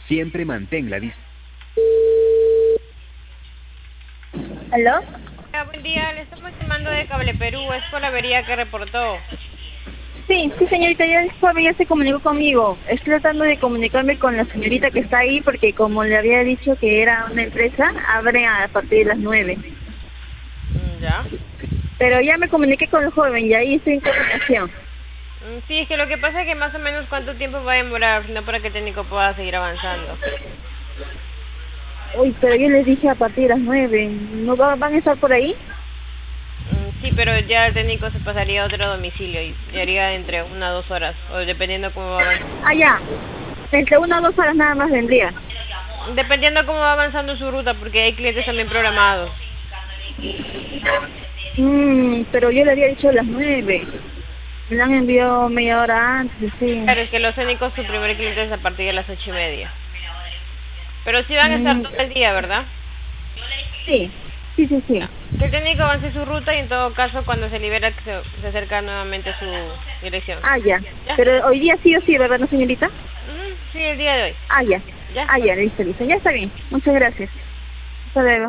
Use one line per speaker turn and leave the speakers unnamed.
Siempre mantén la distancia.
¿Aló?
Buen día, le estamos llamando de Cable Perú, es por la avería que reportó.
Sí, señorita, ya el joven ya se comunicó conmigo. Estoy tratando de comunicarme con la señorita que está ahí porque como le había dicho que era una empresa, abre a partir de las 9.
¿Ya?
Pero ya me comuniqué con el joven y ahí estoy en comunicación.
Sí, es que lo que pasa es que más o menos cuánto tiempo va a demorar, no para que el técnico pueda seguir avanzando.
Uy, pero yo les dije a partir de las 9. ¿No van a estar por ahí?
Sí, pero ya el técnico se pasaría a otro domicilio y haría entre 1 o 2 horas, o dependiendo cómo va avanzando.
Ah, ya. Entre 1 o 2 horas nada más vendría.
Dependiendo cómo va avanzando su ruta, porque hay clientes también programados.
Pero yo le había dicho a las 9. Me la han enviado media hora antes, sí.
Claro, es que los técnicos su primer cliente es a partir de las 8:30. Pero sí van a estar todo el día, ¿verdad?
Sí, sí.
Que el técnico avance su ruta y en todo caso cuando se libera que se acerca nuevamente a su dirección.
Ah, ya.
¿Ya?
Pero hoy día sí o sí, ¿verdad, no, señorita?
Sí, el día de hoy.
Ah, ya.
¿Ya?
Ah, ya, listo. Ya está bien. Muchas gracias. Hasta luego.